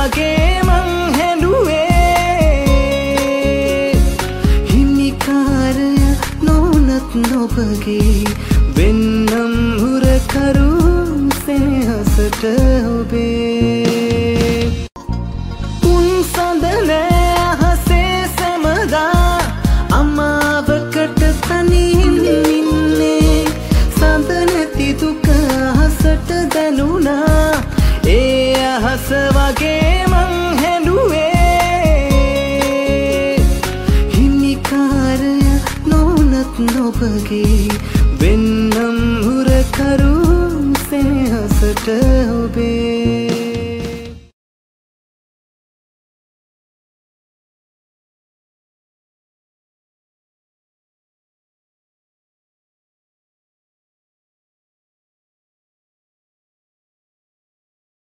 වගේ මං හැඬුවේ හිමිකාරය නොනත් නොබගේ වෙන්නම් හුරකරු සෙනෙහසට ඔබේ උන් සඳනෑ අහසේ සැමදා අමාවකට තනින් ඉන්නේ සඳ නැති දුක අහසට දැනුණා ඒ අහස වගේ මං හැඬුවේ හිමිකාරය නොනත් නොබගේ වෙන්නම් හුරකරු සෙනෙහසට ඔබේ